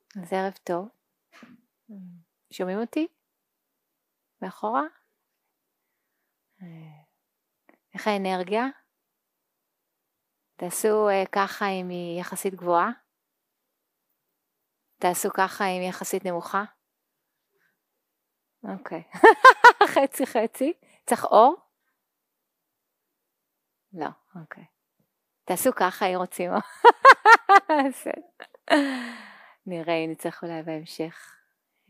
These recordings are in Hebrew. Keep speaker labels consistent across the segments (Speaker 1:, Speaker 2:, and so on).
Speaker 1: אז ערב טוב. שומעים אותי? מאחורה? איך האנרגיה? תעשו ככה אם היא יחסית גבוהה. תעשו ככה אם היא יחסית נמוכה. אוקיי. חצי חצי. צריך אור? לא, אוקיי. תעשו ככה אם רוצים. נראה אם נצטרך אולי בהמשך.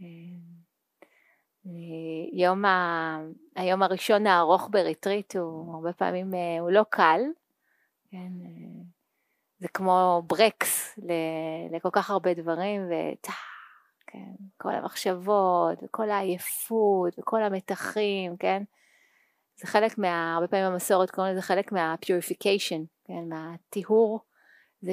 Speaker 1: היום הראשון הארוך בריטריט הוא הרבה פעמים הוא לא קל, כן? זה כמו ברקס לכל כך הרבה דברים, כן? כל המחשבות וכל העייפות וכל המתחים, כן? זה חלק הרבה פעמים המסורת קוראים לזה חלק מה-purification, כן? מהטיהור, זה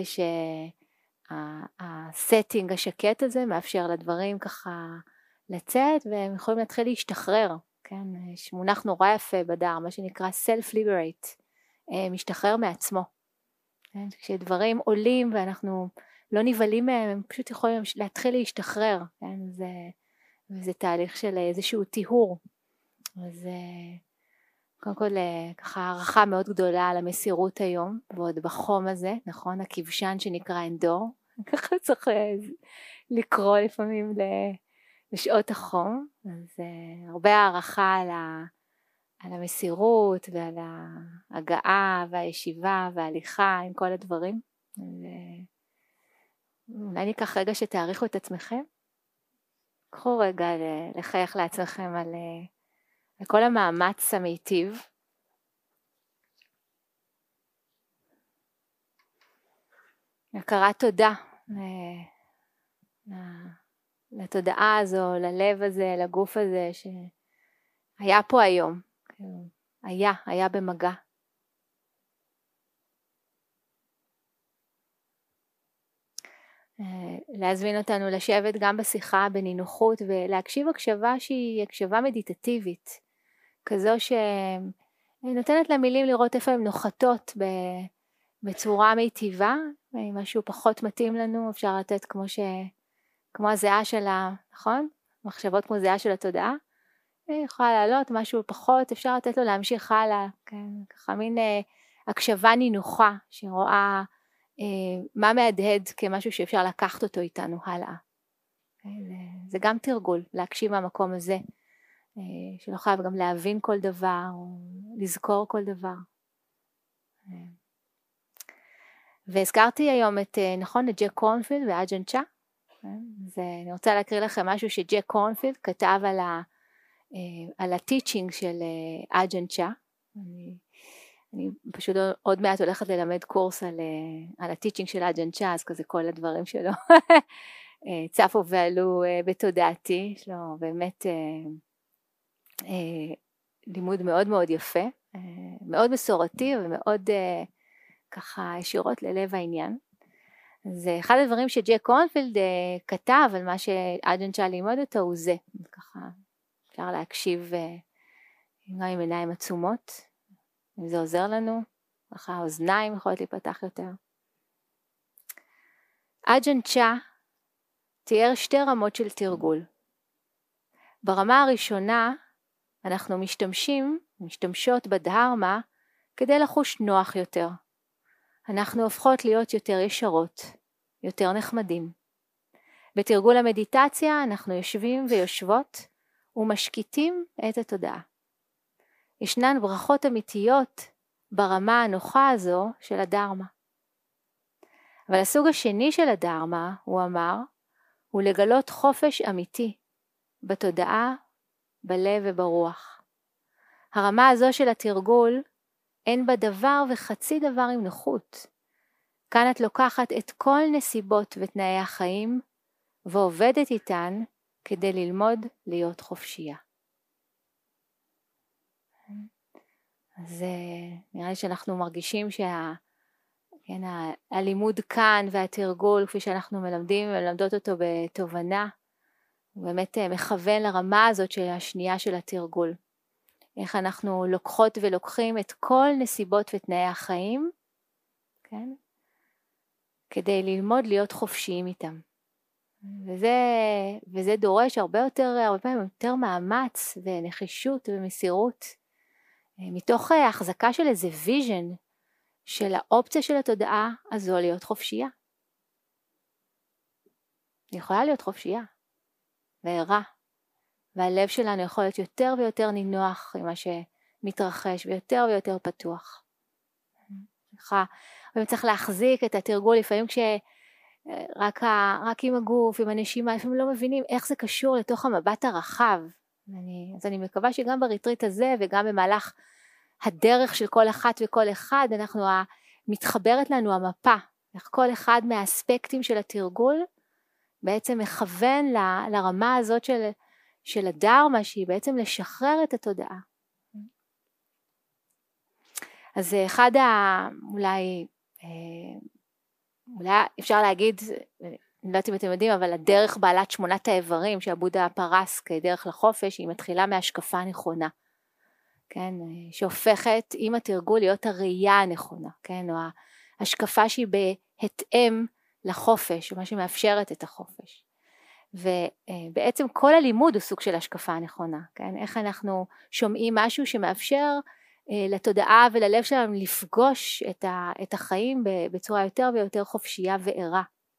Speaker 1: שהסטינג השקט הזה מאפשר לדברים ככה לצאת, והם יכולים להתחיל להשתחרר, כן? יש מונח נורא יפה בדר, מה שנקרא self-liberate, משתחרר מעצמו. כן? כשדברים עולים ואנחנו לא נבלים מהם, הם פשוט יכולים להתחיל להשתחרר, כן? וזה תהליך של איזשהו טיהור. אז קודם כל ככה הערכה מאוד גדולה על המסירות היום, ועוד בחום הזה, נכון? הכבשן שנקרא אנדור, ככה צריך לקרוא לפעמים לשעות החום, אז הרבה הערכה על המסירות ועל ההגעה והישיבה וההליכה עם כל הדברים. אולי ניקח רגע שתעריכו את עצמכם, קחו רגע לחייך לעצמכם על כל המאמץ המיטיב. הכרת תודה לתודעה הזו, ללב הזה, לגוף הזה שהיה פה היום, היה במגע. להזמין אותנו לשבת גם בשיחה בנינוחות ולהקשיב הקשבה שהיא הקשבה מדיטטיבית, כזו שנותנת למילים לראות איפה הן נוחתות בצורה מיטיבה, אם משהו פחות מתאים לנו אפשר לתת כמו הזיעה שלה, נכון? מחשבות כמו זיעה של התודעה, יכולה לעלות משהו פחות, אפשר לתת לו להמשיך הלאה, כן? ככה מין הקשבה נינוחה שרואה מה מהדהד כמשהו שאפשר לקחת אותו איתנו הלאה. זה גם תרגול, להקשיב מהמקום הזה, שלא חייב גם להבין כל דבר, או לזכור כל דבר. והזכרתי היום נכון, את ג'ק קורנפילד ואג'ן צ'ה. אז אני רוצה להקריא לכם משהו שג'ק קורנפילד כתב על הטיצ'ינג של אג'ן צ'ה. אני פשוט עוד מעט הולכת ללמד קורס על הטיצ'ינג של אג'ן צ'ה, אז כזה כל הדברים שלו צפו ועלו בתודעתי. יש לו באמת לימוד מאוד מאוד יפה, מאוד מסורתי ומאוד ככה ישירות ללב העניין. אז אחד הדברים שג'ק קורנפילד כתב על מה שאג'ן צ'ה לימד אותו הוא זה, ככה אפשר להקשיב גם עם עיניים עצומות, אם זה עוזר לנו, ככה האוזניים יכולות להיפתח יותר. אג'ן צ'ה תיאר שתי רמות של תרגול. ברמה הראשונה אנחנו משתמשות בדהרמה כדי לחוש נוח יותר. אנחנו הופכות להיות יותר ישרות, יותר נחמדים. בתרגול המדיטציה אנחנו יושבים ויושבות ומשקיטים את התודעה. ישנן ברכות אמיתיות ברמה הנוחה הזו של הדהרמה. אבל הסוג השני של הדהרמה, הוא אמר, הוא לגלות חופש אמיתי בתודעה, בלב וברוח. הרמה הזו של התרגול אין בה דבר וחצי דבר עם נוחות. כאן את לוקחת את כל נסיבות ותנאי החיים ועובדת איתן כדי ללמוד להיות חופשייה. אז נראה לי שאנחנו מרגישים הלימוד כאן והתרגול כפי שאנחנו מלמדות אותו בתובנה, הוא באמת מכוון לרמה הזאת של השנייה של התרגול. איך אנחנו לוקחות ולוקחים את כל נסיבות ותנאי החיים, כן? כדי ללמוד להיות חופשיים איתם. וזה דורש הרבה פעמים יותר מאמץ ונחישות ומסירות, מתוך החזקה של איזה ויז'ן של האופציה של התודעה הזו להיות חופשייה. היא יכולה להיות חופשייה וערה, והלב שלנו יכול להיות יותר ויותר נינוח עם מה שמתרחש ויותר ויותר פתוח. צריך להחזיק את התרגול לפעמים רק עם הגוף, עם הנשימה, לפעמים לא מבינים איך זה קשור לתוך המבט הרחב. אז אני מקווה שגם בריטריט הזה וגם במהלך הדרך של כל אחת וכל אחד, מתחברת לנו המפה, איך כל אחד מהאספקטים של התרגול בעצם מכוון לרמה הזאת של הדרמה, שהיא בעצם לשחרר את התודעה. אז אחד אולי אפשר להגיד, אני לא יודעת אם אתם יודעים, אבל הדרך בעלת 8 האיברים שהבודה פרס כדרך לחופש, היא מתחילה מהשקפה נכונה, כן, שהופכת עם התרגול להיות הראייה הנכונה, כן, או השקפה שהיא בהתאם לחופש, או מה שמאפשרת את החופש. ובעצם כל הלימוד הוא סוג של השקפה הנכונה, כן, איך אנחנו שומעים משהו שמאפשר לתודעה וללב שלנו לפגוש את החיים בצורה יותר ויותר חופשייה וערה.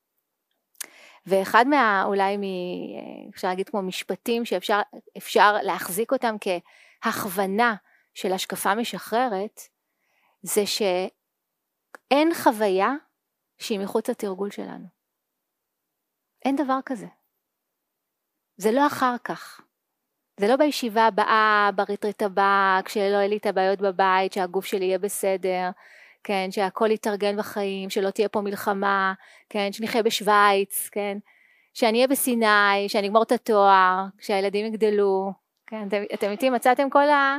Speaker 1: ואחד אולי אפשר להגיד כמו משפטים שאפשר להחזיק אותם כהכוונה של השקפה משחררת, זה שאין חוויה שהיא מחוץ לתרגול שלנו. אין דבר כזה. זה לא אחר כך. זה לא בישיבה הבאה, בריטריט הבא, כשלא יהיה לי את הבעיות בבית, שהגוף שלי יהיה בסדר, כן, שהכל יתארגן בחיים, שלא תהיה פה מלחמה, כן, שנחיה בשוויץ, כן, שאני אהיה בסיני, שאני אגמור את התואר, כשהילדים יגדלו, כן, אתם איתי מצאתם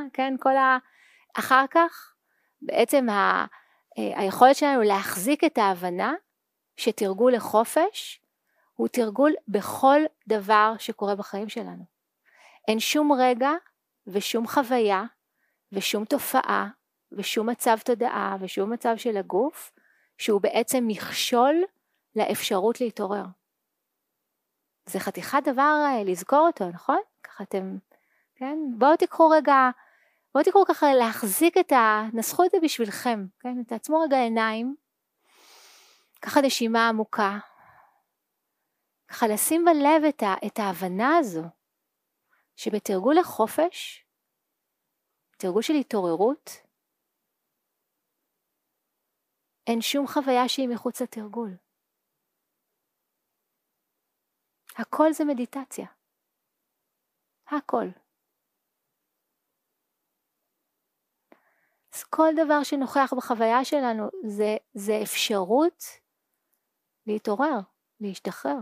Speaker 1: אחר כך, בעצם היכולת שלנו להחזיק את ההבנה שתרגול לחופש, הוא תרגול בכל דבר שקורה בחיים שלנו. אין שום רגע ושום חוויה ושום תופעה ושום מצב תודעה ושום מצב של הגוף שהוא בעצם מכשול לאפשרות להתעורר. זה חתיכת דבר לזכור אותו, נכון? ככה אתם, כן? בואו תקחו ככה להחזיק נסחו את זה בשבילכם, כן? תעצמו רגע עיניים, ככה נשימה עמוקה, ככה לשים בלב את ההבנה הזו, שבתרגול לחופש, תרגול של התעוררות, אין שום חוויה שהיא מחוץ לתרגול. הכל זה מדיטציה. הכל. אז כל דבר שנוכח בחוויה שלנו זה אפשרות להתעורר, להשתחרר.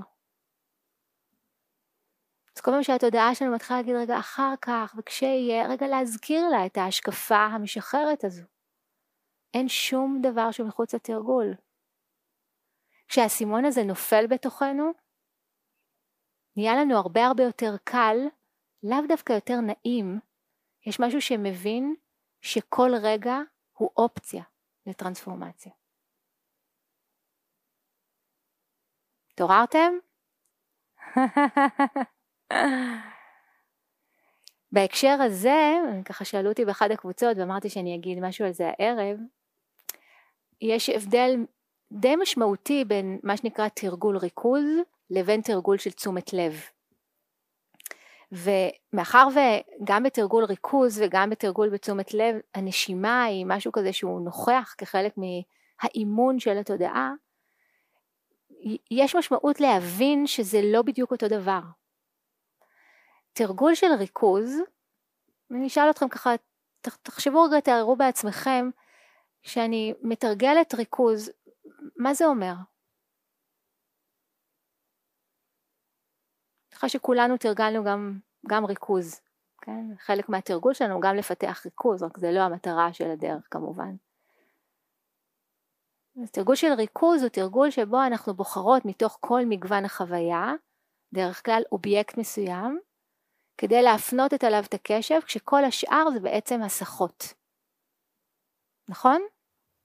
Speaker 1: אז כל פעם שהתודעה שלנו מתחילה להגיד רגע אחר כך, וכשיהיה רגע להזכיר לה את ההשקפה המשחררת הזו. אין שום דבר שמחוץ לתרגול. כשהסימון הזה נופל בתוכנו, נהיה לנו הרבה יותר קל, לאו דווקא יותר נעים, יש משהו שמבין שכל רגע הוא אופציה לטרנספורמציה. תעוררתם? בהקשר הזה, ככה שאלו אותי באחד הקבוצות ואמרתי שאני אגיד משהו על זה הערב, יש הבדל די משמעותי בין מה שנקרא תרגול ריכוז לבין תרגול של תשומת לב. ומאחר וגם בתרגול ריכוז וגם בתרגול בתשומת לב, הנשימה היא משהו כזה שהוא נוכח כחלק מהאימון של התודעה, יש משמעות להבין שזה לא בדיוק אותו דבר. תרגול של ריכוז, אני אשאל אתכם ככה, תחשבו רגע, תראו בעצמכם, שאני מתרגלת ריכוז, מה זה אומר? אחרי שכולנו תרגלנו גם ריכוז, כן? חלק מהתרגול שלנו גם לפתח ריכוז, רק זה לא המטרה של הדרך כמובן. אז תרגול של ריכוז הוא תרגול שבו אנחנו בוחרות מתוך כל מגוון החוויה, דרך כלל אובייקט מסוים, כדי להפנות את עליו את הקשב, כשכל השאר זה בעצם הסחות. נכון?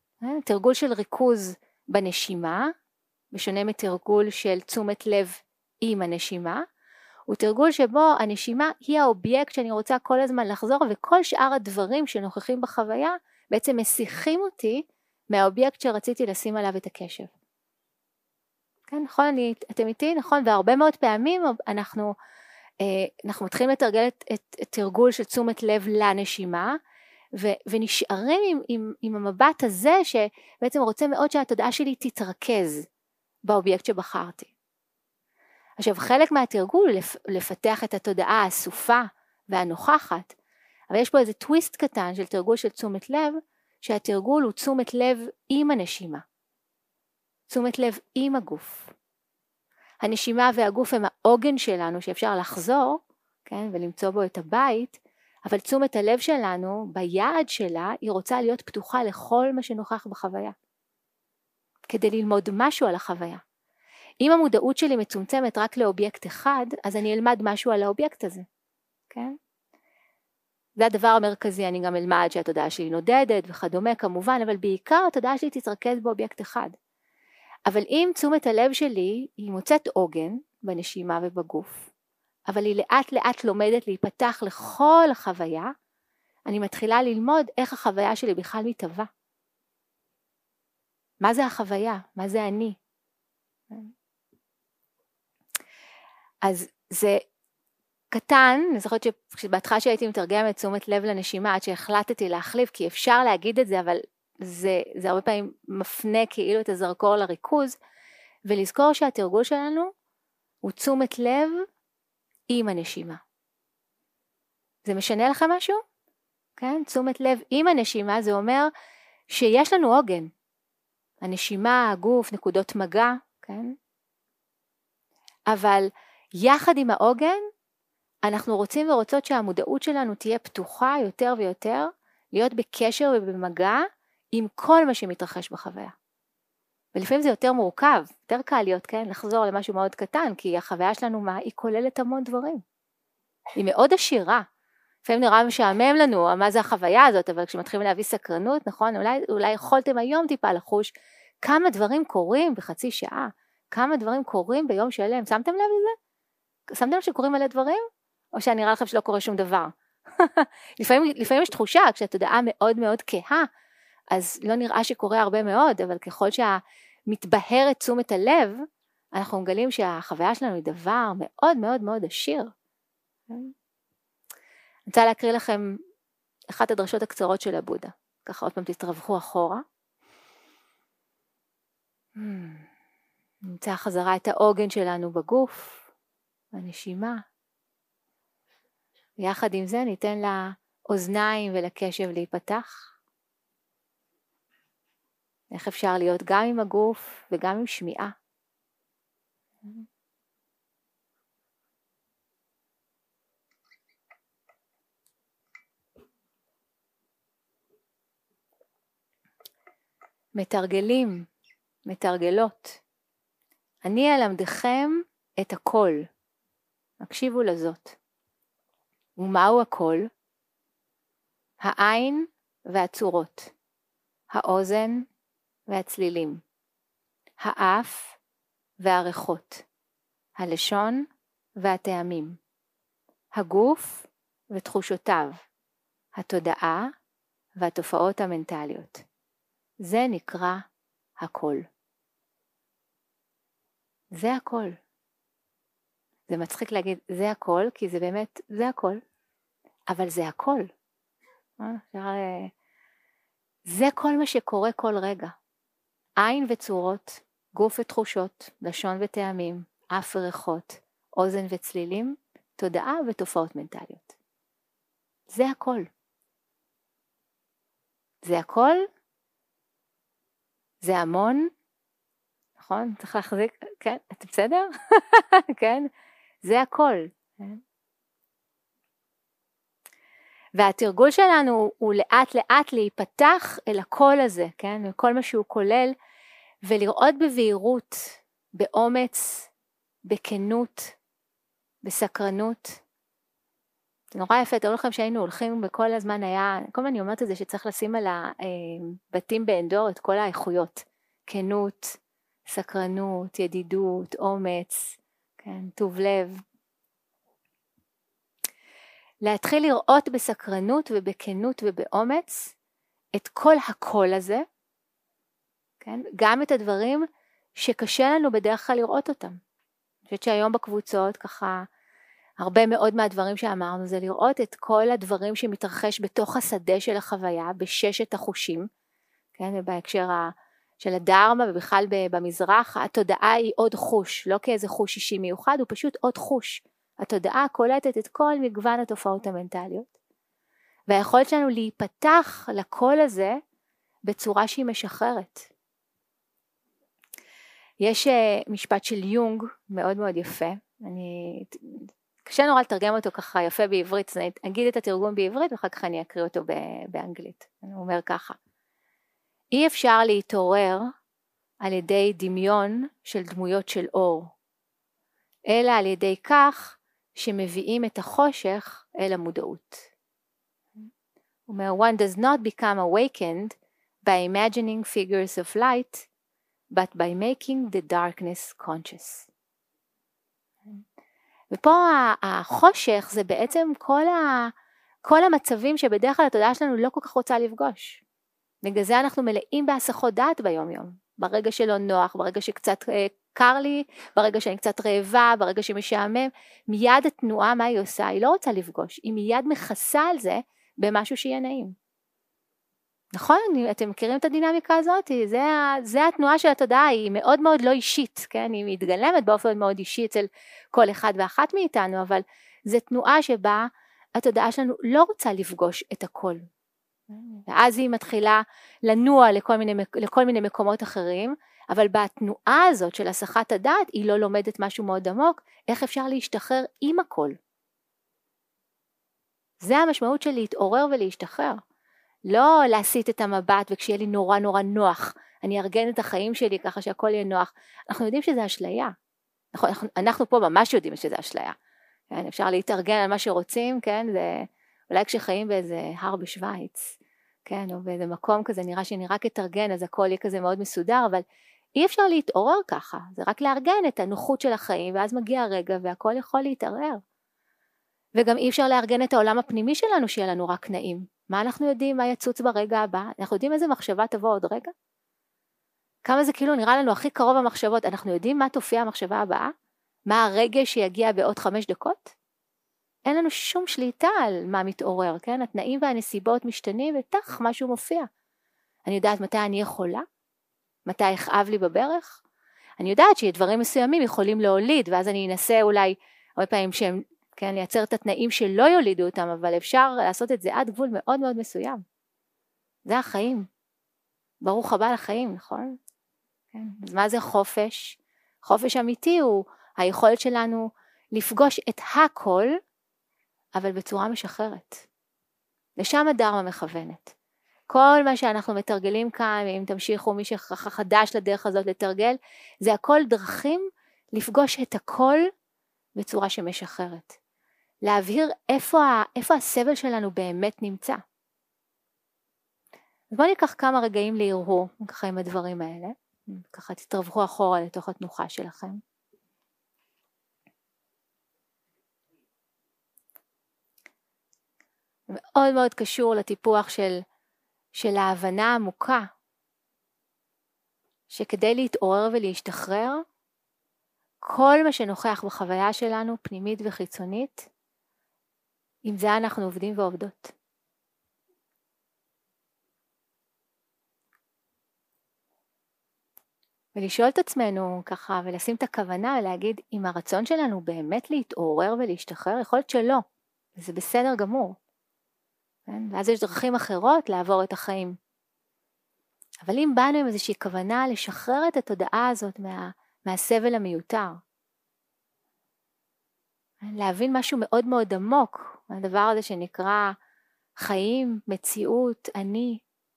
Speaker 1: תרגול של ריכוז בנשימה, בשונה מתרגול של תשומת לב עם הנשימה, הוא תרגול שבו הנשימה היא האובייקט שאני רוצה כל הזמן לחזור, וכל שאר הדברים שנוכחים בחוויה בעצם מסיחים אותי מהאובייקט שרציתי לשים עליו את הקשב. כן, נכון, אתם איתי, נכון, והרבה מאוד פעמים אנחנו מתחילים לתרגל את תרגול של תשומת לב לנשימה, ונשארים עם המבט הזה שבעצם רוצה מאוד שהתודעה שלי תתרכז באובייקט שבחרתי. עכשיו, חלק מהתרגול לפתח את התודעה האסופה והנוכחת, אבל יש פה איזה טוויסט קטן של תרגול של תשומת לב, שהתרגול הוא תשומת לב עם הנשימה, תשומת לב עם הגוף. הנשימה והגוף הם העוגן שלנו שאפשר לחזור, כן, ולמצוא בו את הבית, אבל תשומת הלב שלנו, ביעד שלה, היא רוצה להיות פתוחה לכל מה שנוכח בחוויה, כדי ללמוד משהו על החוויה. אם המודעות שלי מצומצמת רק לאובייקט אחד, אז אני אלמד משהו על האובייקט הזה, כן? זה הדבר המרכזי, אני גם אלמד שהתודעה שלי נודדת וכדומה כמובן, אבל בעיקר התודעה שלי תתרכז באובייקט אחד. אבל אם תשומת הלב שלי היא מוצאת עוגן בנשימה ובגוף, אבל היא לאט לאט לומדת להיפתח לכל החוויה, אני מתחילה ללמוד איך החוויה שלי בכלל מתהווה. מה זה החוויה? מה זה אני? אז זה קטן, אני זוכרת שבהתחלה שהייתי מתרגמת תשומת לב לנשימה, עד שהחלטתי להחליף, כי אפשר להגיד את זה, אבל זה הרבה פעמים מפנה כאילו את הזרקור לריכוז, ולזכור שהתרגול שלנו הוא תשומת לב עם הנשימה. זה משנה לך משהו? כן? תשומת לב עם הנשימה זה אומר שיש לנו עוגן. הנשימה, הגוף, נקודות מגע, כן? אבל יחד עם העוגן, אנחנו רוצים ורוצות שהמודעות שלנו תהיה פתוחה יותר ויותר, להיות בקשר ובמגע עם כל מה שמתרחש בחוויה. ולפעמים זה יותר מורכב, יותר קל להיות, כן, לחזור למשהו מאוד קטן, כי החוויה שלנו היא כוללת המון דברים. היא מאוד עשירה. לפעמים נראה משעמם לנו, מה זה החוויה הזאת, אבל כשמתחילים להביא סקרנות, נכון, אולי יכולתם היום טיפה לחוש כמה דברים קורים בחצי שעה, כמה דברים קורים ביום שלם. שמתם לב לזה? שמתם לב שקורים מלא דברים? או שנראה לכם שלא קורה שום דבר? לפעמים יש תחושה, כשהתודעה מאוד מאוד כהה, אז לא נראה שקורה הרבה מאוד, אבל ככל שמתבהרת תשומת הלב, אנחנו מגלים שהחוויה שלנו היא דבר מאוד מאוד מאוד עשיר. אני רוצה להקריא לכם אחת הדרשות הקצרות של הבודה. ככה עוד פעם תתרווחו אחורה. נמצא חזרה את העוגן שלנו בגוף, בנשימה. יחד עם זה ניתן לאוזניים ולקשב להיפתח. איך אפשר להיות גם עם הגוף וגם עם שמיעה. מתרגלים, מתרגלות. אני אלמדכם את הכל. הקשיבו לזאת. ומהו הכל? העין והצורות, האוזן והצלילים, האף והריחות, הלשון והטעמים, הגוף ותחושותיו, התודעה והתופעות המנטליות. זה נקרא הכל. זה הכל. זה מצחיק להגיד זה הכל, כי זה באמת, זה הכל. אבל זה הכל. זה כל מה שקורה כל רגע. עין וצורות, גוף ותחושות, לשון וטעמים, אף וריחות, אוזן וצלילים, תודעה ותופעות מנטליות. זה הכל. זה הכל. זה המון. נכון? צריך להחזיק, כן? אתם בסדר? כן? זה הכל. והתרגול שלנו הוא לאט לאט להיפתח אל הקול הזה, כן? וכל מה שהוא כולל, ולראות בבהירות, באומץ, בכנות, בסקרנות. זה נורא יפה, תראו לכם שהיינו הולכים בכל הזמן היה, כל הזמן אני אומרת את זה שצריך לשים על הבתים באנדור את כל האיכויות, כנות, סקרנות, ידידות, אומץ, כן? כן, טוב לב. להתחיל לראות בסקרנות ובכנות ובאומץ את כל הקול הזה, כן? גם את הדברים שקשה לנו בדרך כלל לראות אותם. אני חושבת שהיום בקבוצות ככה, הרבה מאוד מהדברים שאמרנו זה לראות את כל הדברים שמתרחש בתוך השדה של החוויה, בששת החושים, כן? ובהקשר של הדרמה ובכלל במזרח, התודעה היא עוד חוש, לא כאיזה חוש אישי מיוחד, הוא פשוט עוד חוש. התודעה קולטת את כל מגוון התופעות המנטליות, והיכולת שלנו להיפתח לקול הזה בצורה שהיא משחררת. יש משפט של יונג מאוד מאוד יפה, קשה נורא לתרגם אותו ככה יפה בעברית, אז אני אגיד את התרגום בעברית ואחר כך אני אקריא אותו באנגלית. הוא אומר ככה: אי אפשר להתעורר על ידי דמיון של דמויות של אור, אלא על ידי כך שמביאים את החושך אל המודעות. הוא אומר, one does not become awakened by imagining figures of light, but by making the darkness conscious. ופה החושך זה בעצם כל המצבים שבדרך כלל התודעה שלנו לא כל כך רוצה לפגוש. בגלל זה אנחנו מלאים בהסחות דעת ביום יום. ברגע שלא נוח, ברגע שקצת קר לי, ברגע שאני קצת רעבה, ברגע שמשעמם, מיד התנועה מה היא עושה? היא לא רוצה לפגוש, היא מיד מכסה על זה במשהו שיהיה נעים. נכון? אתם מכירים את הדינמיקה הזאת? זה התנועה של התודעה, היא מאוד מאוד לא אישית, כן? היא מתגלמת באופן מאוד אישי אצל כל אחד ואחת מאיתנו, אבל זו תנועה שבה התודעה שלנו לא רוצה לפגוש את הכל. ואז היא מתחילה לנוע לכל מיני מקומות אחרים, אבל בתנועה הזאת של הסחת הדעת היא לא לומדת משהו מאוד עמוק, איך אפשר להשתחרר עם הכל. זה המשמעות של להתעורר ולהשתחרר. לא להסיט את המבט וכשיהיה לי נורא נורא נוח, אני ארגן את החיים שלי ככה שהכל יהיה נוח. אנחנו יודעים שזה אשליה. אנחנו פה ממש יודעים שזה אשליה. כן? אפשר להתארגן על מה שרוצים, כן? זה, אולי כשחיים באיזה הר בשוויץ, כן? או באיזה מקום כזה נראה שאני רק אתארגן, אז הכל יהיה כזה מאוד מסודר, אבל אי אפשר להתעורר ככה. זה רק לארגן את הנוחות של החיים, ואז מגיע הרגע והכל יכול להתערער. וגם אי אפשר לארגן את העולם הפנימי שלנו שיהיה לנו רק נעים. מה אנחנו יודעים? מה יצוץ ברגע הבא? אנחנו יודעים איזה מחשבה תבוא עוד רגע? כמה זה כאילו נראה לנו הכי קרוב המחשבות? אנחנו יודעים מה תופיע המחשבה הבאה? מה הרגש שיגיע בעוד 5 דקות? אין לנו שום שליטה על מה מתעורר, כן? התנאים והנסיבות משתנים ותח משהו מופיע. אני יודעת מתי אני יכולה? מתי יכאב לי בברך? אני יודעת שדברים מסוימים יכולים להוליד, ואז אני אנסה אולי הרבה פעמים שהם, כן, לייצר את התנאים שלא יולידו אותם, אבל אפשר לעשות את זה עד גבול מאוד מאוד מסוים. זה החיים. ברוך הבא לחיים, נכון? כן. אז מה זה חופש? חופש אמיתי הוא היכולת שלנו לפגוש את הכל, אבל בצורה משחררת. לשם הדרמה מכוונת. כל מה שאנחנו מתרגלים כאן, אם תמשיכו מי שחדש לדרך הזאת לתרגל, זה הכל דרכים לפגוש את הכל בצורה שמשחררת. להבהיר איפה הסבל שלנו באמת נמצא. אז בואו ניקח כמה רגעים להרהור ככה עם הדברים האלה. ככה תתרווחו אחורה לתוך התנוחה שלכם. מאוד מאוד קשור לטיפוח של ההבנה העמוקה, שכדי להתעורר ולהשתחרר, כל מה שנוכח בחוויה שלנו, פנימית וחיצונית, עם זה אנחנו עובדים ועובדות. ולשאול את עצמנו ככה, ולשים את הכוונה ולהגיד, אם הרצון שלנו באמת להתעורר ולהשתחרר, יכול להיות שלא, וזה בסדר גמור. ואז יש דרכים אחרות לעבור את החיים. אבל אם באנו עם איזושהי כוונה לשחרר את התודעה הזאת מהסבל המיותר, להבין משהו מאוד מאוד עמוק, הדבר הזה שנקרא חיים, מציאות, אני.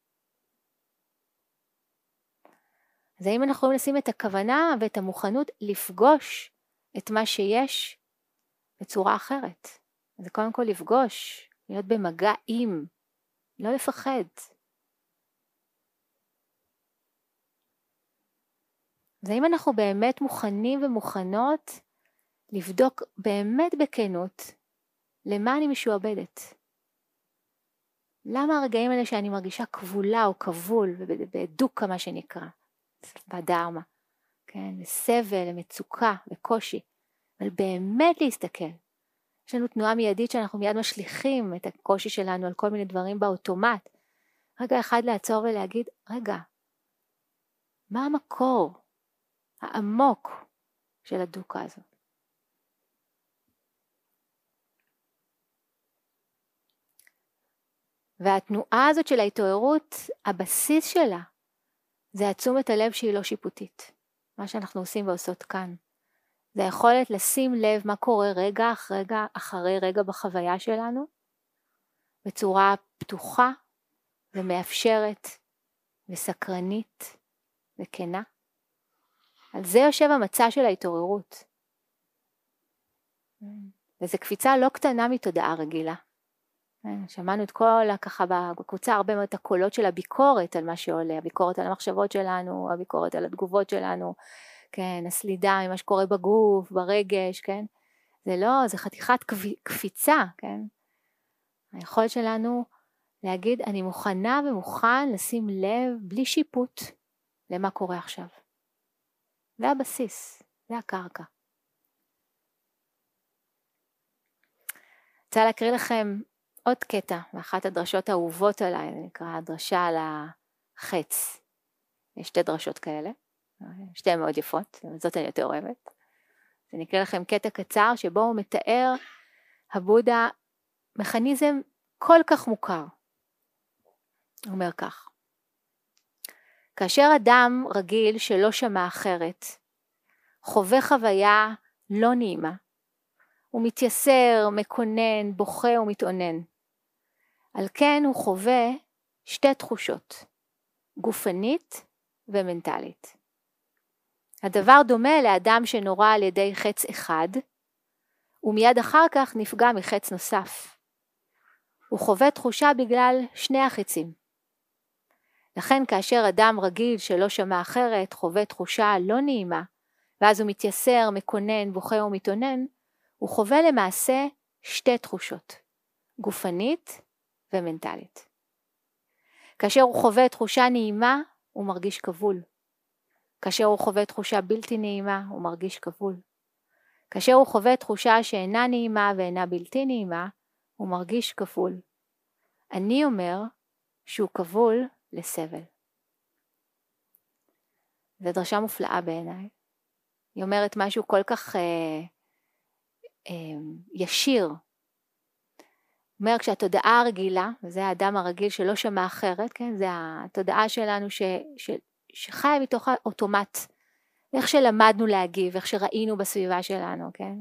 Speaker 1: אז האם אנחנו יכולים לשים את הכוונה ואת המוכנות לפגוש את מה שיש בצורה אחרת? זה קודם כל לפגוש, להיות במגע עם, לא לפחד. אז האם אנחנו באמת מוכנים ומוכנות לבדוק באמת בכנות למה אני משועבדת. למה הרגעים האלה שאני מרגישה כבולה או כבול ובדוקה מה שנקרא, בדהרמה, כן, לסבל, למצוקה, לקושי, אבל באמת להסתכל. יש לנו תנועה מיידית שאנחנו מיד משליכים את הקושי שלנו על כל מיני דברים באוטומט. רגע אחד לעצור ולהגיד, רגע, מה המקור העמוק של הדוקה הזאת? והתנועה הזאת של ההתעוררות, הבסיס שלה, זה תשומת הלב שהיא לא שיפוטית. מה שאנחנו עושים ועושות כאן. זה היכולת לשים לב מה קורה רגע אחרי רגע בחוויה שלנו, בצורה פתוחה ומאפשרת וסקרנית וכנה. על זה יושב המצע של ההתעוררות. וזו קפיצה לא קטנה מתודעה רגילה. שמענו את כל, ככה בקבוצה הרבה מאוד הקולות של הביקורת על מה שעולה, הביקורת על המחשבות שלנו, הביקורת על התגובות שלנו, כן, הסלידה ממה שקורה בגוף, ברגש, כן, זה לא, זה חתיכת קפיצה, כן, היכולת שלנו להגיד אני מוכנה ומוכן לשים לב בלי שיפוט למה קורה עכשיו. זה הבסיס, זה הקרקע. רוצה להקריא לכם עוד קטע מאחת הדרשות האהובות עליי, זה נקרא דרשה על החץ. יש שתי דרשות כאלה, שתי מאוד יפות, זאת אני יותר אוהבת. אני אקריא לכם קטע קצר שבו הוא מתאר הבודה מכניזם כל כך מוכר. הוא אומר כך: כאשר אדם רגיל שלא שמע אחרת, חווה חוויה לא נעימה, הוא מתייסר, מקונן, בוכה ומתאונן. על כן הוא חווה שתי תחושות, גופנית ומנטלית. הדבר דומה לאדם שנורא על ידי חץ אחד, ומיד אחר כך נפגע מחץ נוסף. הוא חווה תחושה בגלל שני החצים. לכן כאשר אדם רגיל שלא שמע אחרת חווה תחושה לא נעימה, ואז הוא מתייסר, מקונן, בוכה ומתאונן, הוא חווה למעשה שתי תחושות, גופנית ומנטלית. כאשר הוא חווה תחושה נעימה, הוא מרגיש כבול. כאשר הוא חווה תחושה בלתי נעימה, הוא מרגיש כבול. כאשר הוא חווה תחושה שאינה נעימה ואינה בלתי נעימה, הוא מרגיש כבול. אני אומר שהוא כבול לסבל. זו דרשה מופלאה בעיניי. היא אומרת משהו כל כך ישיר. אומר כשהתודעה הרגילה, וזה האדם הרגיל שלא שמע אחרת, כן? זה התודעה שלנו שחיה מתוך האוטומט, איך שלמדנו להגיב, איך שראינו בסביבה שלנו, כן?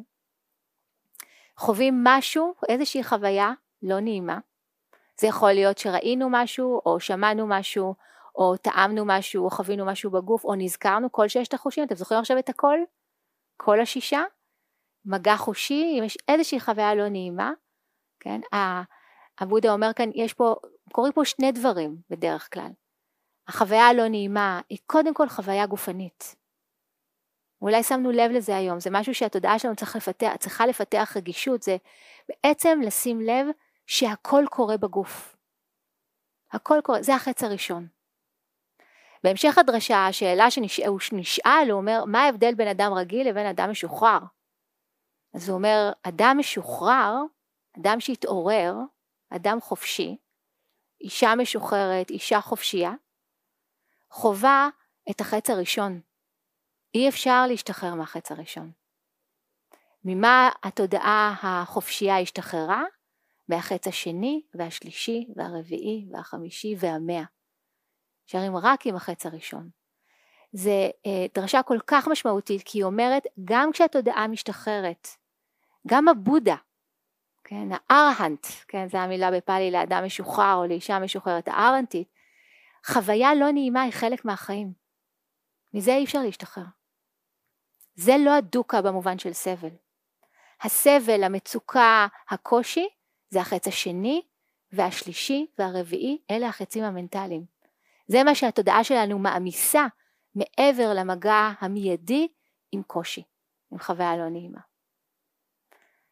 Speaker 1: חווים משהו, איזושהי חוויה לא נעימה. זה יכול להיות שראינו משהו, או שמענו משהו, או טעמנו משהו, או חווינו משהו בגוף, או נזכרנו כל ששת החושים. אתם זוכרים עכשיו את הכל? כל השישה? מגע חושי, אם יש איזושהי חוויה לא נעימה, כן? הבודה אומר כאן, קוראים פה שני דברים בדרך כלל. החוויה הלא נעימה היא קודם כל חוויה גופנית. אולי שמנו לב לזה היום, זה משהו שהתודעה שלנו צריכה לפתח רגישות, זה בעצם לשים לב שהכל קורה בגוף. הכל קורה, זה החץ הראשון. בהמשך הדרשה, השאלה שנשאל, הוא אומר, מה ההבדל בין אדם רגיל לבין אדם משוחרר? אז הוא אומר, אדם משוחרר, אדם שהתעורר, אדם חופשי, אישה משוחררת, אישה חופשייה, חובה את החץ הראשון. אי אפשר להשתחרר מהחץ הראשון. ממה התודעה החופשייה השתחררה? מהחץ השני והשלישי והרביעי והחמישי והמאה. שרים רק עם החץ הראשון. זה דרשה כל כך משמעותית, כי היא אומרת, גם כשהתודעה משתחררת, גם הבודה, כן, הארהנט, כן, זו המילה בפאלי לאדם משוחרר או לאישה משוחררת, הארהנטית, חוויה לא נעימה היא חלק מהחיים. מזה אי אפשר להשתחרר. זה לא הדוקה במובן של סבל. הסבל, המצוקה, הקושי, זה החץ השני והשלישי והרביעי, אלה החצים המנטליים. זה מה שהתודעה שלנו מעמיסה מעבר למגע המיידי עם קושי, עם חוויה לא נעימה.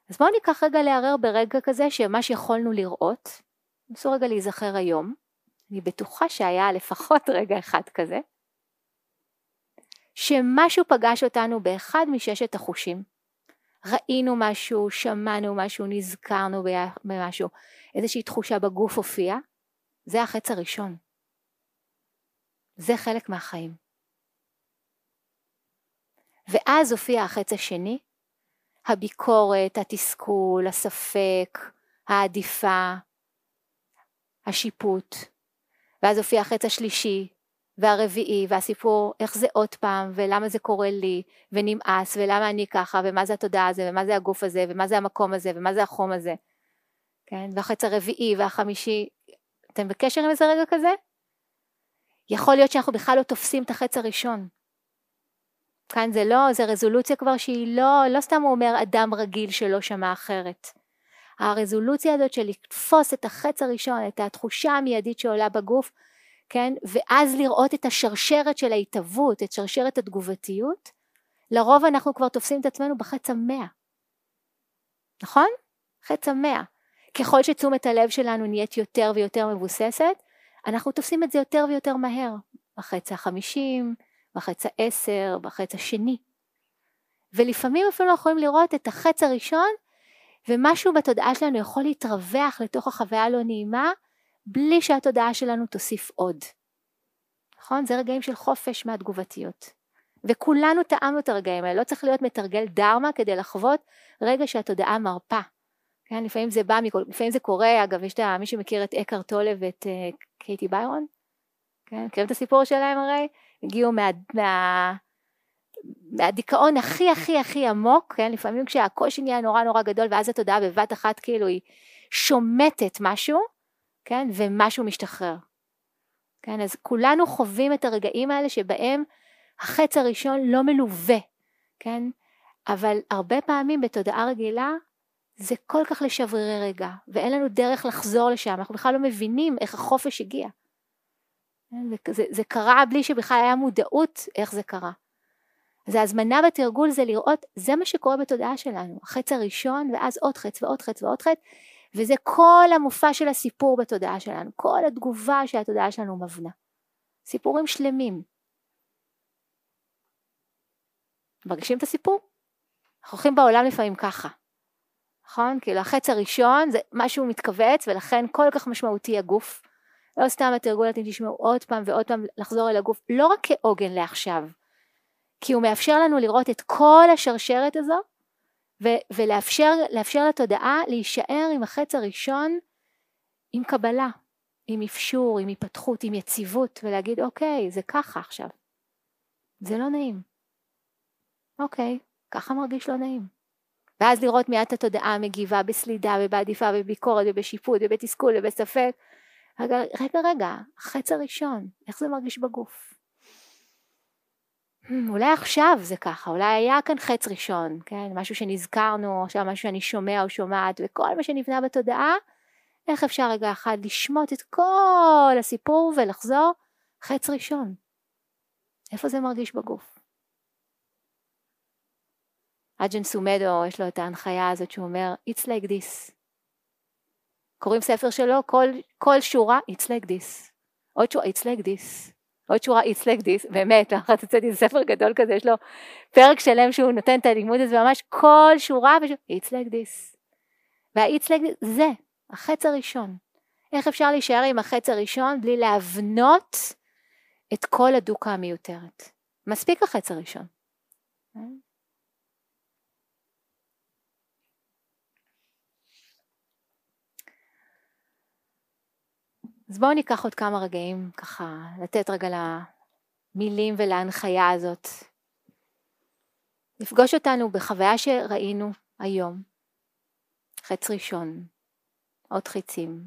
Speaker 1: אז בואו ניקח רגע לערער ברגע כזה שמה שיכולנו לראות, נסו רגע להיזכר היום, אני בטוחה שהיה לפחות רגע אחד כזה, שמשהו פגש אותנו באחד מששת החושים, ראינו משהו, שמענו משהו, נזכרנו במשהו, איזושהי תחושה בגוף הופיעה, זה החץ הראשון, זה חלק מהחיים. ואז הופיע החץ השני, הביקורת, התסכול, הספק, העדיפה, השיפוט, ואז הופיע החץ השלישי והרביעי והסיפור איך זה עוד פעם ולמה זה קורה לי ונמאס ולמה אני ככה ומה זה התודעה הזה ומה זה הגוף הזה ומה זה המקום הזה ומה זה החום הזה, כן? והחץ הרביעי והחמישי, אתם בקשר עם איזה רגע כזה? יכול להיות שאנחנו בכלל לא תופסים את החץ הראשון, כאן זה לא, זה רזולוציה כבר שהיא לא סתם הוא אומר אדם רגיל שלא שמע אחרת. הרזולוציה הזאת של לתפוס את החץ הראשון, את התחושה המיידית שעולה בגוף, כן? ואז לראות את השרשרת של ההתהוות, את שרשרת התגובתיות, לרוב אנחנו כבר תופסים את עצמנו בחץ 100. נכון? חץ 100. ככל שתשומת הלב שלנו נהיית יותר ויותר מבוססת, אנחנו תופסים את זה יותר ויותר מהר. בחץ 50, בחץ 10, בחץ השני. ולפעמים אפילו אנחנו יכולים לראות את החץ הראשון, ומשהו בתודעה שלנו יכול להתרווח לתוך החוויה הלא נעימה, בלי שהתודעה שלנו תוסיף עוד. נכון? זה רגעים של חופש מהתגובתיות. וכולנו טעמנו את הרגעים האלה, לא צריך להיות מתרגל דרמה כדי לחוות רגע שהתודעה מרפה. כן? לפעמים זה קורה, אגב, יש מי שמכיר את אקהרט טולה ואת קייטי ביירון? כן? מכירים את הסיפור שלהם הרי? הגיעו מהדיכאון הכי עמוק, כן? לפעמים כשהקושי נהיה נורא גדול, ואז התודעה בבת אחת כאילו היא שומטת משהו, כן? ומשהו משתחרר. כן? אז כולנו חווים את הרגעים האלה שבהם החץ הראשון לא מלווה, כן? אבל הרבה פעמים בתודעה רגילה זה כל כך לשברירי רגע, ואין לנו דרך לחזור לשם, אנחנו בכלל לא מבינים איך החופש הגיע. זה קרה בלי שבכלל היה מודעות איך זה קרה. אז ההזמנה בתרגול זה לראות, זה מה שקורה בתודעה שלנו, החץ הראשון ואז עוד חץ ועוד חץ ועוד חץ, וזה כל המופע של הסיפור בתודעה שלנו, כל התגובה שהתודעה שלנו מבנה. סיפורים שלמים. מרגישים את הסיפור? אנחנו הולכים בעולם לפעמים ככה. נכון? כאילו החץ הראשון זה משהו מתכווץ ולכן כל כך משמעותי הגוף. לא סתם התרגול אתם תשמעו עוד פעם ועוד פעם לחזור אל הגוף, לא רק כעוגן לעכשיו, כי הוא מאפשר לנו לראות את כל השרשרת הזו, ולאפשר לתודעה להישאר עם החץ הראשון, עם קבלה, עם אפשור, עם היפתחות, עם יציבות, ולהגיד אוקיי, זה ככה עכשיו. זה לא נעים. אוקיי, ככה מרגיש לא נעים. ואז לראות מיד את התודעה מגיבה בסלידה ובעדיפה ובביקורת ובשיפוט ובתסכול ובספק. רגע, החץ הראשון, איך זה מרגיש בגוף? אולי עכשיו זה ככה, אולי היה כאן חץ ראשון, כן? משהו שנזכרנו, עכשיו משהו שאני שומע או שומעת, וכל מה שנבנה בתודעה, איך אפשר רגע אחד לשמוט את כל הסיפור ולחזור חץ ראשון? איפה זה מרגיש בגוף? אג'ן סומדו, יש לו את ההנחיה הזאת שהוא אומר, it's like this. קוראים ספר שלו, כל שורה, it's like this. עוד שורה, it's like this. עוד שורה, it's like this. באמת, אחת הוצאתי ספר גדול כזה, יש לו פרק שלם שהוא נותן את הלימוד הזה, וממש כל שורה, it's like this. וה-it's like this, זה, החץ הראשון. איך אפשר להישאר עם החץ הראשון, בלי להבנות את כל הדוקה המיותרת? מספיק החץ הראשון. אז בואו ניקח עוד כמה רגעים, ככה, לתת רגע למילים ולהנחיה הזאת. לפגוש אותנו בחוויה שראינו היום. חץ ראשון, עוד חיצים.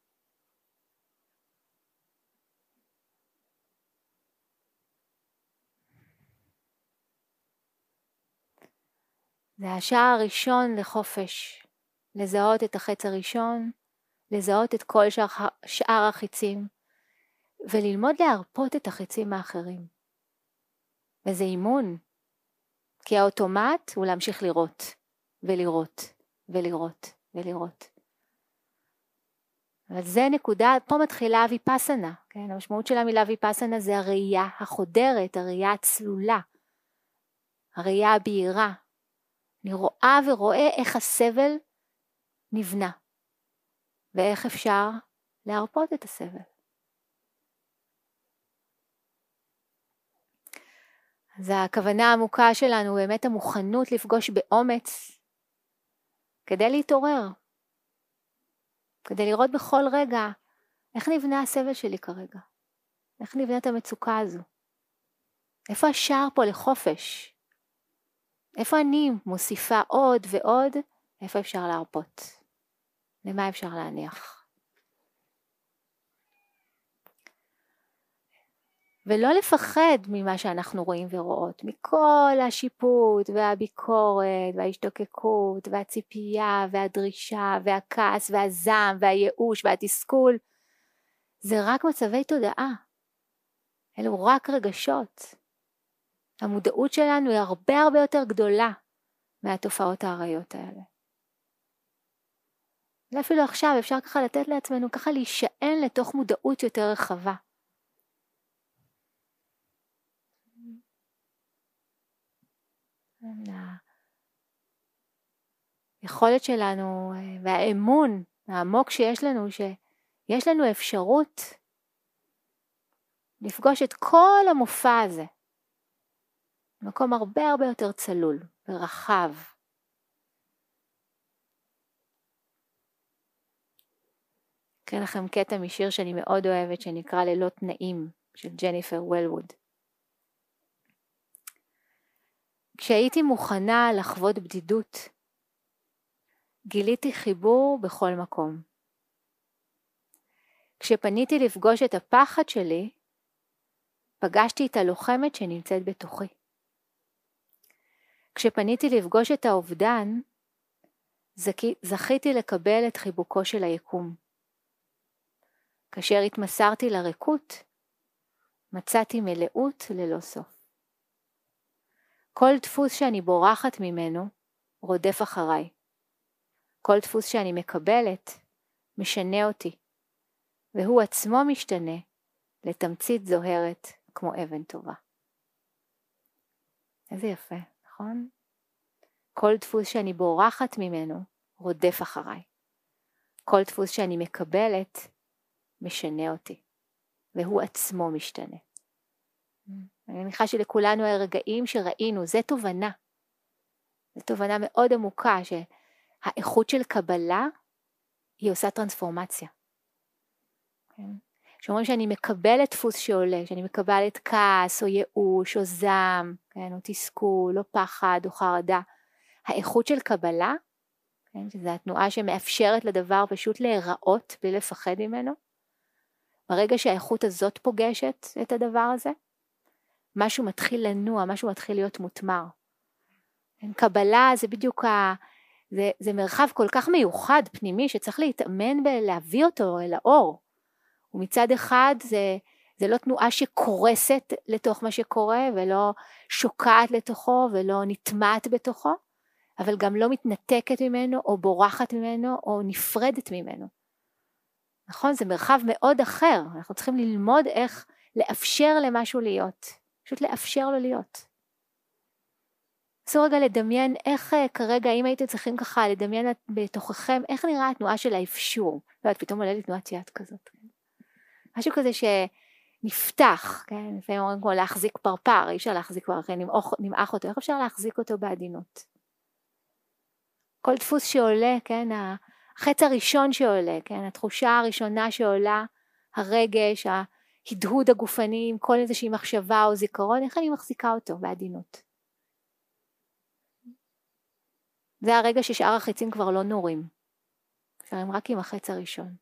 Speaker 1: זה השער הראשון לחופש, לזהות את החץ הראשון, לזהות את כל שאר החיצים, וללמוד להרפות את החיצים האחרים. וזה אימון, כי האוטומט הוא להמשיך לראות ולראות ולראות ולראות. אבל זה נקודה, פה מתחילה הוויפאסנה, כן? המשמעות של המילה ויפאסנה זה הראייה החודרת, הראייה הצלולה, הראייה הבהירה. אני רואה ורואה איך הסבל נבנה, ואיך אפשר להרפות את הסבל. אז הכוונה העמוקה שלנו באמת המוכנות לפגוש באומץ, כדי להתעורר, כדי לראות בכל רגע איך נבנה הסבל שלי כרגע, איך נבנית המצוקה הזו, איפה השער פה לחופש, איפה אני מוסיפה עוד ועוד, איפה אפשר להרפות, למה אפשר להניח. ולא לפחד ממה שאנחנו רואים ורואות, מכל השיפוט והביקורת וההשתוקקות והציפייה והדרישה והכעס והזעם והייאוש והתסכול. זה רק מצבי תודעה, אלו רק רגשות. המודעות שלנו היא הרבה יותר גדולה מהתופעות הארעיות האלה. ואפילו עכשיו אפשר ככה לתת לעצמנו, ככה להישען לתוך מודעות יותר רחבה. היכולת שלנו והאמון העמוק שיש לנו, שיש לנו אפשרות לפגוש את כל המופע הזה, מקום הרבה יותר צלול ורחב. אקריא לכם קטע משיר שאני מאוד אוהבת, שנקרא לילות נעים, של ג'ניפר וולווד. כשהייתי מוכנה לחוות בדידות, גיליתי חיבור בכל מקום. כשפניתי לפגוש את הפחד שלי, פגשתי את הלוחמת שנמצאת בתוכי. כשפניתי לפגוש את האובדן, זכיתי לקבל את חיבוקו של היקום. כאשר התמסרתי לריקות, מצאתי מלאות ללא סוף. כל דפוס שאני בורחת ממנו, רודף אחריי. כל דפוס שאני מקבלת, משנה אותי, והוא עצמו משתנה לתמצית זוהרת כמו אבן טובה. איזה יפה, נכון? כל דפוס שאני בורחת ממנו, רודף אחריי. כל דפוס שאני מקבלת, משנה אותי, והוא עצמו משתנה. אני מניחה שלכולנו הרגעים שראינו, זה תובנה. זו תובנה מאוד עמוקה, שהאיכות של קבלה היא עושה טרנספורמציה. שאומרים שאני מקבלת דפוס שעולה, שאני מקבלת כעס או ייאוש או זעם, או תסכול או פחד או חרדה. האיכות של קבלה, שזו התנועה שמאפשרת לדבר פשוט להיראות בלי לפחד ממנו. ברגע שהאיכות הזאת פוגשת את הדבר הזה, משהו מתחיל לנוע, משהו מתחיל להיות מותמר. קבלה זה בדיוק, זה מרחב כל כך מיוחד פנימי, שצריך להתאמן בלהביא אותו אל האור. ומצד אחד זה לא תנועה שקורסת לתוך מה שקורה, ולא שוקעת לתוכו, ולא נטמעת בתוכו, אבל גם לא מתנתקת ממנו, או בורחת ממנו, או נפרדת ממנו. נכון? זה מרחב מאוד אחר. אנחנו צריכים ללמוד איך לאפשר למשהו להיות. פשוט לאפשר לו להיות. עשו רגע לדמיין איך כרגע, אם הייתם צריכים ככה לדמיין בתוככם, איך נראה התנועה של האפשור. לא יודעת, פתאום עולה לי תנועת יד כזאת. משהו כזה שנפתח, כן? לפעמים אומרים כמו להחזיק פרפר, אי אפשר להחזיק פרפר, נמעך אותו. איך אפשר להחזיק אותו בעדינות? כל דפוס שעולה, כן? החץ הראשון שעולה, כן? התחושה הראשונה שעולה, הרגש, ההדהוד הגופני, עם כל איזושהי מחשבה או זיכרון, איך אני מחזיקה אותו בעדינות? זה הרגע ששאר החצים כבר לא נורים. נשארים רק עם החץ הראשון.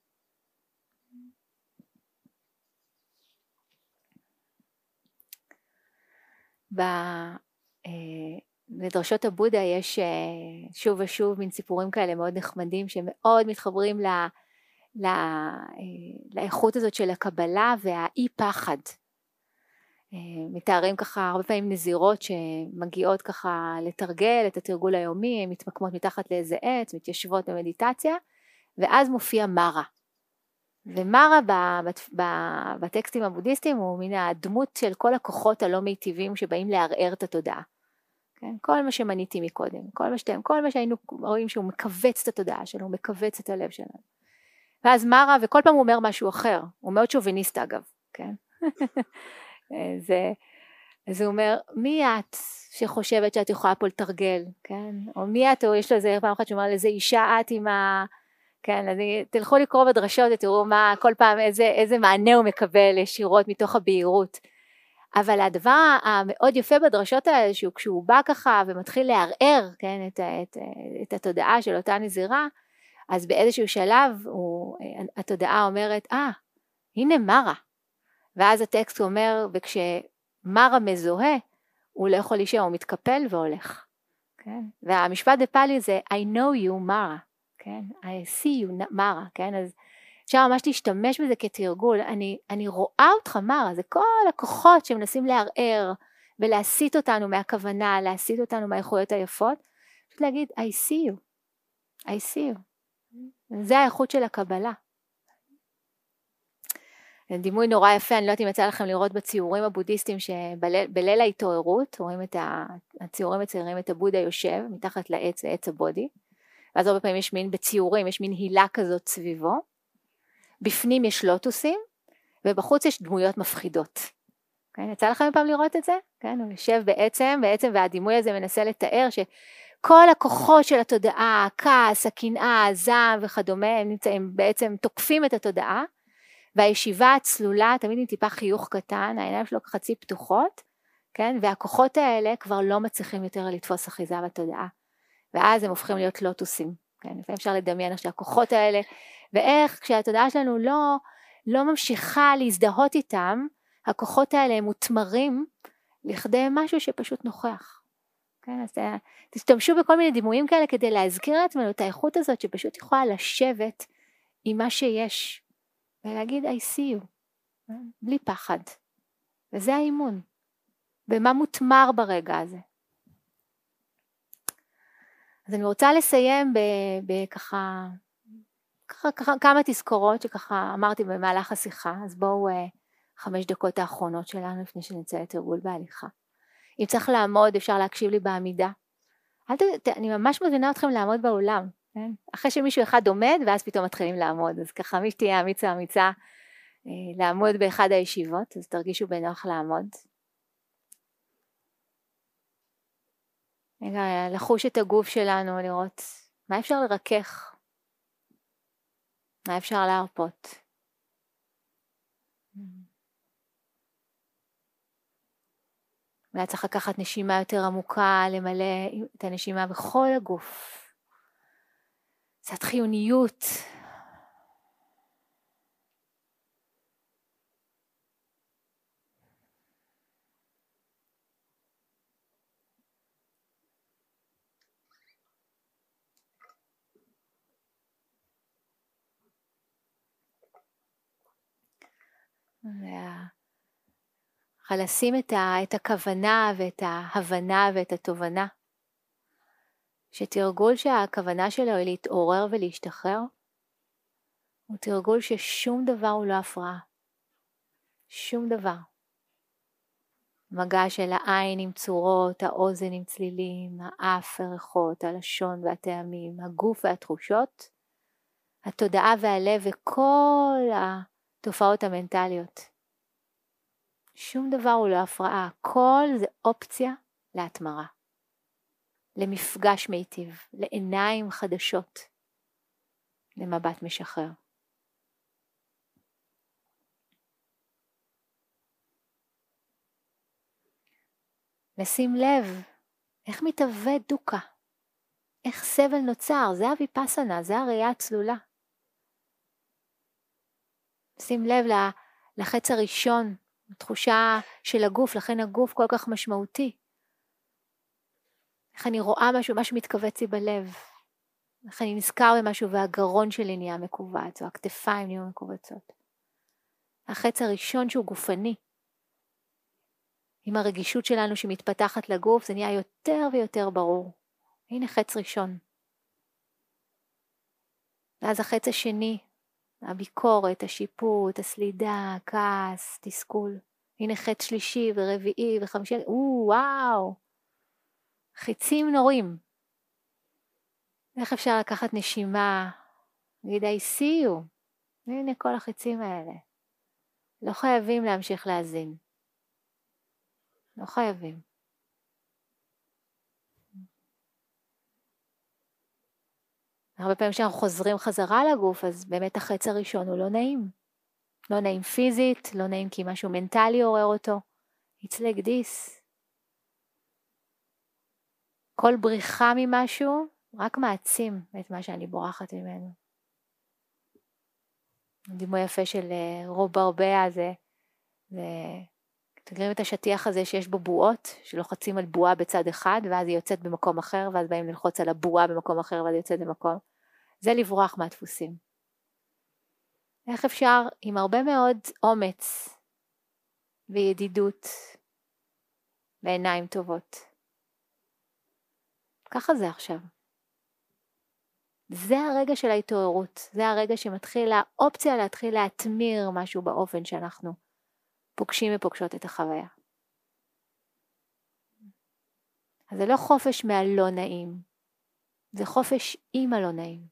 Speaker 1: בדרשות הבודה יש שוב ושוב מין סיפורים כאלה מאוד נחמדים, שמאוד מתחברים לאיכות הזאת של הקבלה והאי פחד. מתארים ככה הרבה פעמים נזירות שמגיעות ככה לתרגל את התרגול היומי, הן מתמקמות מתחת לאיזה עץ, מתיישבות במדיטציה, ואז מופיע מרה. ומרה בטקסטים הבודהיסטיים הוא מן הדמות של כל הכוחות הלא מיטיבים שבאים לערער את התודעה. כן? כל מה שמניתי מקודם, כל מה שהיינו רואים שהוא מכווץ את התודעה שלנו, הוא מכווץ את הלב שלנו. ואז מרה, וכל פעם הוא אומר משהו אחר, הוא מאוד שוביניסט אגב, כן? אז הוא אומר, מי את שחושבת שאת יכולה פה לתרגל, כן? או מי את, או יש לו איזה פעם אחת שאומר לזה אישה את עם ה... כן, תלכו לקרוא בדרשות ותראו מה, כל פעם איזה מענה הוא מקבל ישירות מתוך הבהירות. אבל הדבר המאוד יפה בדרשות האלה, כשהוא בא ככה ומתחיל לערער, כן, את התודעה של אותה נזירה, אז באיזשהו שלב התודעה אומרת, הנה מרה. ואז הטקסט אומר, וכשמרה מזוהה, הוא לא יכול להישאר, הוא מתקפל והולך. כן? והמשפט בפאלי זה, I know you מרה. כן? I see you מרה. כן? אז אפשר ממש להשתמש בזה כתרגול. אני רואה אותך מרה, זה כל הכוחות שמנסים לערער, ולהסיט אותנו מהכוונה, להסיט אותנו מהאיכויות היפות. פשוט להגיד, I see you. I see you. זה האיכות של הקבלה. דימוי נורא יפה, אני לא יודעת אם יצא לכם לראות בציורים הבודהיסטיים שבליל ההתעוררות, רואים את הציורים מציירים את הבודה יושב מתחת לעץ, לעץ הבודי, ואז הרבה פעמים יש מין בציורים, יש מין הילה כזאת סביבו, בפנים יש לוטוסים, ובחוץ יש דמויות מפחידות. כן, יצא לכם פעם לראות את זה? כן, הוא יושב בעצם, והדימוי הזה מנסה לתאר שכל הכוחות של התודעה, הכעס, הקנאה, הזעם וכדומה, הם נמצאים בעצם תוקפים את התודעה, והישיבה הצלולה, תמיד עם טיפה חיוך קטן, העיניים שלו חצי פתוחות, כן? והכוחות האלה כבר לא מצליחים יותר לתפוס אחיזה בתודעה, ואז הם הופכים להיות לוטוסים, כן? לפעמים אפשר לדמיין איך שהכוחות האלה, ואיך כשהתודעה שלנו לא ממשיכה להזדהות איתם, הכוחות האלה הם מותמרים לכדי משהו שפשוט נוכח. כן? אז תשתמשו בכל מיני דימויים כאלה כדי להזכיר לעצמנו את האיכות הזאת שפשוט יכולה לשבת עם מה שיש. ולהגיד I see you, בלי פחד. וזה האימון. ומה מותמר ברגע הזה. אז אני רוצה לסיים בככה, כמה תזכורות שככה אמרתי במהלך השיחה, אז בואו 5 דקות האחרונות שלנו לפני שנצא לתרגול בהליכה. אם צריך לעמוד, אפשר להקשיב לי בעמידה. אני ממש מזמינה אתכם לעמוד באולם. כן? אחרי שמישהו אחד עומד ואז פתאום מתחילים לעמוד, אז ככה מי שתהיה אמיצה לעמוד באחד הישיבות, אז תרגישו בנוח לעמוד. רגע, לחוש את הגוף שלנו, לראות מה אפשר לרכך, מה אפשר להרפות. אולי צריך לקחת נשימה יותר עמוקה, למלא את הנשימה בכל הגוף. קצת חיוניות. לשים את הכוונה ואת ההבנה ואת התובנה. שתרגול שהכוונה שלו היא להתעורר ולהשתחרר, הוא תרגול ששום דבר הוא לא הפרעה. שום דבר. מגע של העין עם צורות, האוזן עם צלילים, האף וריחות, הלשון והטעמים, הגוף והתחושות, התודעה והלב וכל התופעות המנטליות. שום דבר הוא לא הפרעה, כל זה אופציה להתמרה. למפגש מיטיב, לעיניים חדשות, למבט משחרר. לשים לב איך מתהווה דוקה, איך סבל נוצר, זה הוויפאסנה, זה הראייה הצלולה. שים לב לחץ הראשון, התחושה של הגוף, לכן הגוף כל כך משמעותי. איך אני רואה משהו מתכווץ לי בלב, איך אני נזכר במשהו והגרון שלי נהיה מקובץ, או הכתפיים נהיו מקובצות. החץ הראשון שהוא גופני. עם הרגישות שלנו שמתפתחת לגוף, זה נהיה יותר ויותר ברור. הנה חץ ראשון. ואז החץ השני, הביקורת, השיפוט, הסלידה, הכעס, תסכול. הנה חץ שלישי ורביעי וחמישי, וואו, חצים נורים. איך אפשר לקחת נשימה, נגיד I see you, הנה כל החצים האלה. לא חייבים להמשיך להזין. לא חייבים. הרבה פעמים כשאנחנו חוזרים חזרה לגוף, אז באמת החץ הראשון הוא לא נעים. לא נעים פיזית, לא נעים כי משהו מנטלי עורר אותו. It's like this. כל בריחה ממשהו רק מעצים את מה שאני בורחת ממנו. דימוי יפה של רוב ברבע זה תגרים את השטיח הזה שיש בו בועות, שלוחצים על בועה בצד אחד, ואז היא יוצאת במקום אחר, ואז באים ללחוץ על הבועה במקום אחר, ואז היא יוצאת במקום. זה לברוח מהדפוסים. איך אפשר עם הרבה מאוד אומץ וידידות בעיניים טובות. ככה זה עכשיו. זה הרגע של ההתעוררות, זה הרגע שמתחיל האופציה להתחיל להתמיר משהו באופן שאנחנו פוגשים ופוגשות את החוויה. אז זה לא חופש מהלא נעים, זה חופש עם הלא נעים.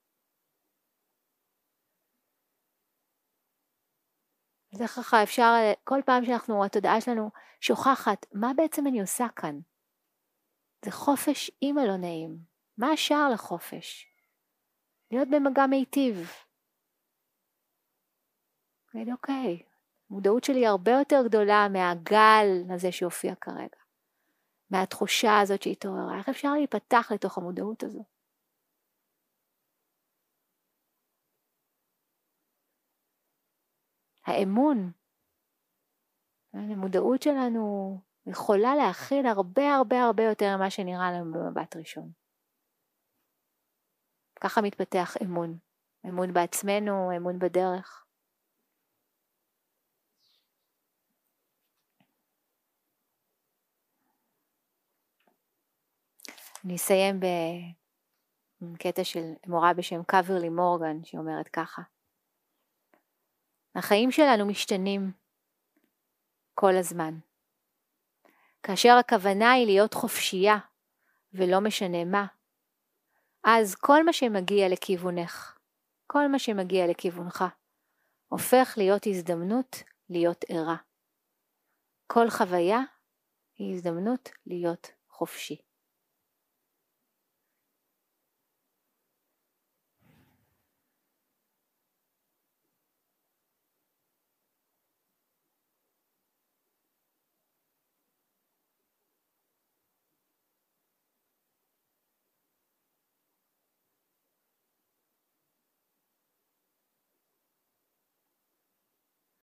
Speaker 1: זה ככה אפשר, כל פעם שאנחנו, התודעה שלנו שוכחת, מה בעצם אני עושה כאן? זה חופש עם הלא נעים. מה השער לחופש? להיות במגע מיטיב. אוקיי, המודעות שלי הרבה יותר גדולה מהגל הזה שהופיע כרגע. מהתחושה הזאת שהתעוררה. איך אפשר להיפתח לתוך המודעות הזו? האמון, המודעות שלנו יכולה להכיל הרבה הרבה הרבה יותר ממה שנראה לנו במבט ראשון. ככה מתפתח אמון. אמון בעצמנו, אמון בדרך. אני אסיים בקטע של מורה בשם קאברלי מורגן שאומרת ככה. החיים שלנו משתנים כל הזמן. כאשר הכוונה היא להיות חופשייה ולא משנה מה, אז כל מה שמגיע לכיוונך, כל מה שמגיע לכיוונך, הופך להיות הזדמנות להיות ערה. כל חוויה היא הזדמנות להיות חופשי.